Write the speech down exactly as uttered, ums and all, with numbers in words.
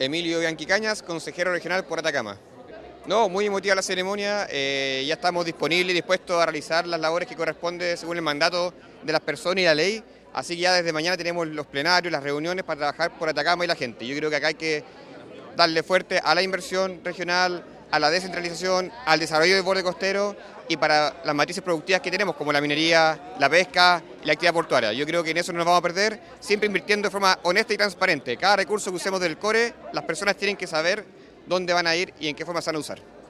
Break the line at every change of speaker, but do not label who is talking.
Emilio Bianchi Cañas, consejero regional por Atacama. No, muy emotiva la ceremonia, eh, ya estamos disponibles y dispuestos a realizar las labores que corresponden según el mandato de las personas y la ley, así que ya desde mañana tenemos los plenarios, las reuniones para trabajar por Atacama y la gente. Yo creo que acá hay que darle fuerte a la inversión regional, a la descentralización, al desarrollo del borde costero y para las matrices productivas que tenemos, como la minería, la pesca y la actividad portuaria. Yo creo que en eso no nos vamos a perder, siempre invirtiendo de forma honesta y transparente. Cada recurso que usemos del core, las personas tienen que saber dónde van a ir y en qué forma se van a usar.